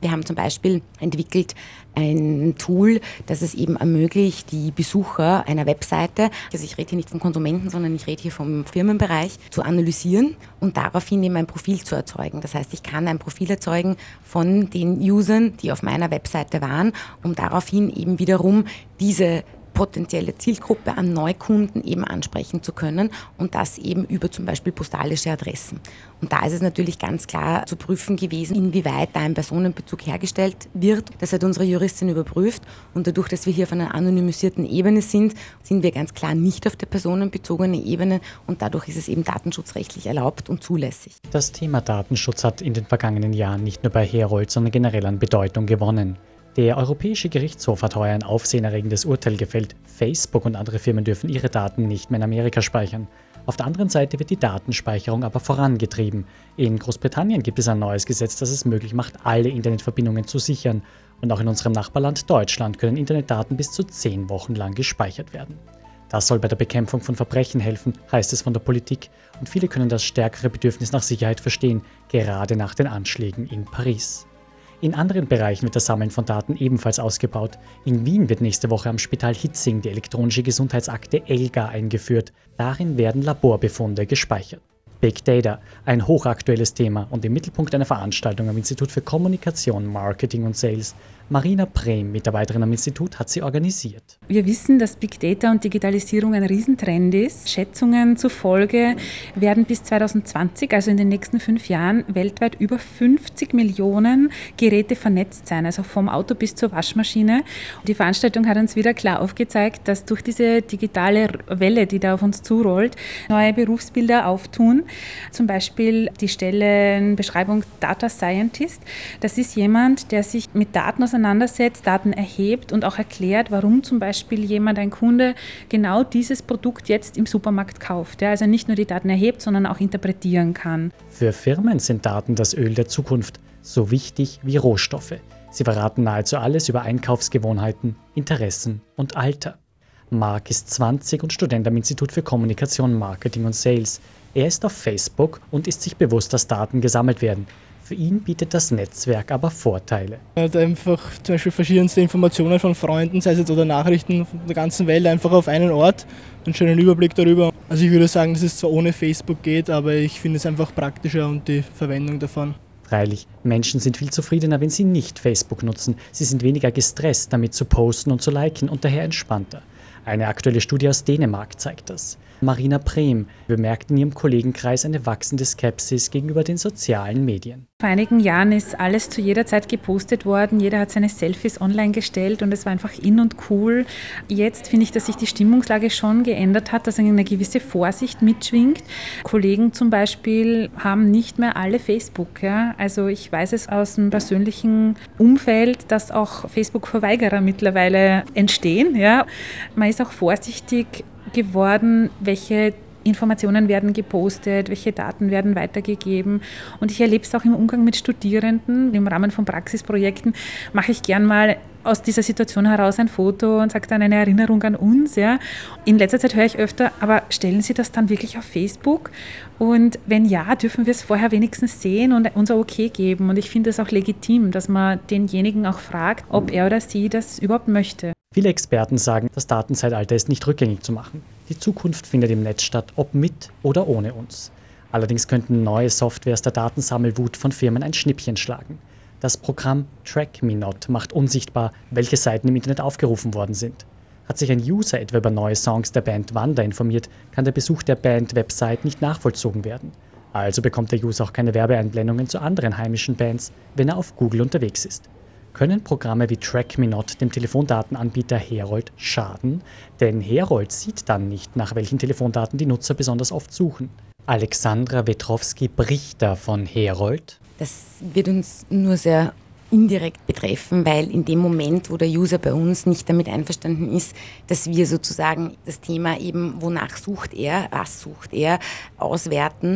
Wir haben zum Beispiel entwickelt ein Tool, das es eben ermöglicht, die Besucher einer Webseite, also ich rede hier nicht vom Konsumenten, sondern ich rede hier vom Firmenbereich, zu analysieren und daraufhin eben ein Profil zu erzeugen. Das heißt, ich kann ein Profil erzeugen von den Usern, die auf meiner Webseite waren, um daraufhin eben wiederum diese potenzielle Zielgruppe an Neukunden eben ansprechen zu können und das eben über zum Beispiel postalische Adressen. Und da ist es natürlich ganz klar zu prüfen gewesen, inwieweit da ein Personenbezug hergestellt wird. Das hat unsere Juristin überprüft und dadurch, dass wir hier auf einer anonymisierten Ebene sind wir ganz klar nicht auf der personenbezogenen Ebene und dadurch ist es eben datenschutzrechtlich erlaubt und zulässig. Das Thema Datenschutz hat in den vergangenen Jahren nicht nur bei Herold, sondern generell an Bedeutung gewonnen. Der Europäische Gerichtshof hat heuer ein aufsehenerregendes Urteil gefällt. Facebook und andere Firmen dürfen ihre Daten nicht mehr in Amerika speichern. Auf der anderen Seite wird die Datenspeicherung aber vorangetrieben. In Großbritannien gibt es ein neues Gesetz, das es möglich macht, alle Internetverbindungen zu sichern. Und auch in unserem Nachbarland Deutschland können Internetdaten bis zu 10 Wochen lang gespeichert werden. Das soll bei der Bekämpfung von Verbrechen helfen, heißt es von der Politik. Und viele können das stärkere Bedürfnis nach Sicherheit verstehen, gerade nach den Anschlägen in Paris. In anderen Bereichen wird das Sammeln von Daten ebenfalls ausgebaut. In Wien wird nächste Woche am Spital Hitzing die elektronische Gesundheitsakte ELGA eingeführt. Darin werden Laborbefunde gespeichert. Big Data, ein hochaktuelles Thema und im Mittelpunkt einer Veranstaltung am Institut für Kommunikation, Marketing und Sales. Marina Prehm, Mitarbeiterin am Institut, hat sie organisiert. Wir wissen, dass Big Data und Digitalisierung ein Riesentrend ist. Schätzungen zufolge werden bis 2020, also in den nächsten 5 Jahren, weltweit über 50 Millionen Geräte vernetzt sein, also vom Auto bis zur Waschmaschine. Die Veranstaltung hat uns wieder klar aufgezeigt, dass durch diese digitale Welle, die da auf uns zurollt, neue Berufsbilder auftun. Zum Beispiel die Stellenbeschreibung Data Scientist. Das ist jemand, der sich mit Daten auseinandersetzt, Daten erhebt und auch erklärt, warum zum Beispiel ein Kunde, genau dieses Produkt jetzt im Supermarkt kauft. Ja, also nicht nur die Daten erhebt, sondern auch interpretieren kann. Für Firmen sind Daten das Öl der Zukunft, so wichtig wie Rohstoffe. Sie verraten nahezu alles über Einkaufsgewohnheiten, Interessen und Alter. Marc ist 20 und Student am Institut für Kommunikation, Marketing und Sales. Er ist auf Facebook und ist sich bewusst, dass Daten gesammelt werden. Für ihn bietet das Netzwerk aber Vorteile. Er hat einfach zum Beispiel verschiedenste Informationen von Freunden, sei es jetzt oder Nachrichten von der ganzen Welt, einfach auf einen Ort, einen schönen Überblick darüber. Also ich würde sagen, dass es zwar ohne Facebook geht, aber ich finde es einfach praktischer und die Verwendung davon. Freilich, Menschen sind viel zufriedener, wenn sie nicht Facebook nutzen. Sie sind weniger gestresst, damit zu posten und zu liken und daher entspannter. Eine aktuelle Studie aus Dänemark zeigt das. Marina Prehm bemerkt in ihrem Kollegenkreis eine wachsende Skepsis gegenüber den sozialen Medien. Vor einigen Jahren ist alles zu jeder Zeit gepostet worden, jeder hat seine Selfies online gestellt und es war einfach in und cool. Jetzt finde ich, dass sich die Stimmungslage schon geändert hat, dass eine gewisse Vorsicht mitschwingt. Kollegen zum Beispiel haben nicht mehr alle Facebook. Ja? Also ich weiß es aus dem persönlichen Umfeld, dass auch Facebook-Verweigerer mittlerweile entstehen. Ja? Man ist auch vorsichtig geworden, welche Informationen werden gepostet, welche Daten werden weitergegeben. Und ich erlebe es auch im Umgang mit Studierenden. Im Rahmen von Praxisprojekten mache ich gern mal aus dieser Situation heraus ein Foto und sage dann eine Erinnerung an uns. Ja. In letzter Zeit höre ich öfter, aber stellen Sie das dann wirklich auf Facebook? Und wenn ja, dürfen wir es vorher wenigstens sehen und unser Okay geben. Und ich finde es auch legitim, dass man denjenigen auch fragt, ob er oder sie das überhaupt möchte. Viele Experten sagen, das Datenzeitalter ist nicht rückgängig zu machen. Die Zukunft findet im Netz statt, ob mit oder ohne uns. Allerdings könnten neue Softwares der Datensammelwut von Firmen ein Schnippchen schlagen. Das Programm TrackMeNot macht unsichtbar, welche Seiten im Internet aufgerufen worden sind. Hat sich ein User etwa über neue Songs der Band Wanda informiert, kann der Besuch der Band-Website nicht nachvollzogen werden. Also bekommt der User auch keine Werbeeinblendungen zu anderen heimischen Bands, wenn er auf Google unterwegs ist. Können Programme wie TrackMeNot dem Telefondatenanbieter Herold schaden? Denn Herold sieht dann nicht, nach welchen Telefondaten die Nutzer besonders oft suchen. Alexandra Wetrowski bricht da von Herold. Das wird uns nur sehr indirekt betreffen, weil in dem Moment, wo der User bei uns nicht damit einverstanden ist, dass wir sozusagen das Thema eben, wonach sucht er, was sucht er, auswerten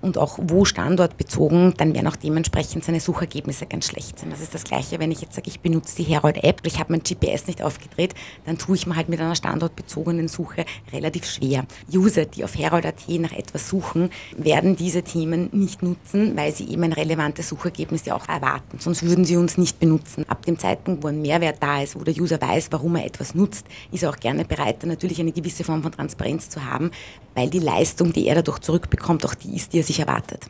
und auch wo standortbezogen, dann werden auch dementsprechend seine Suchergebnisse ganz schlecht sein. Das ist das Gleiche, wenn ich jetzt sage, ich benutze die Herold-App, ich habe mein GPS nicht aufgedreht, dann tue ich mir halt mit einer standortbezogenen Suche relativ schwer. User, die auf Herold.at nach etwas suchen, werden diese Themen nicht nutzen, weil sie eben ein relevantes Suchergebnis ja auch erwarten. Sonst würden sie uns nicht benutzen. Ab dem Zeitpunkt, wo ein Mehrwert da ist, wo der User weiß, warum er etwas nutzt, ist er auch gerne bereit, natürlich eine gewisse Form von Transparenz zu haben, weil die Leistung, die er dadurch zurückbekommt, auch die ist, die er sich erwartet.